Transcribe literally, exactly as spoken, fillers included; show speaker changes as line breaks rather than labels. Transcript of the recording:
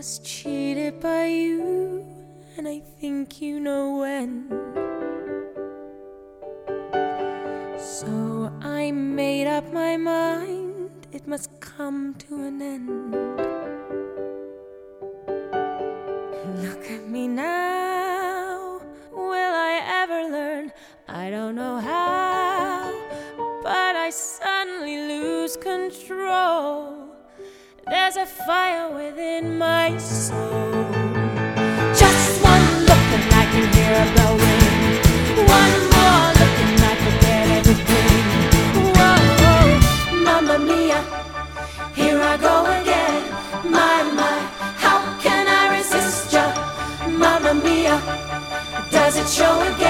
was cheated by you, and I think you know when. So I made up my mind, it must come to an end. Look at me now, will I ever learn? I don't know how, but I suddenly lose control. There's a fire within my soul. Just one look and I can hear a bell ring. One more look and I forget everything. Whoa, Mamma Mia, here I go again. My, my, how can I resist ya? Mamma Mia, does it show again?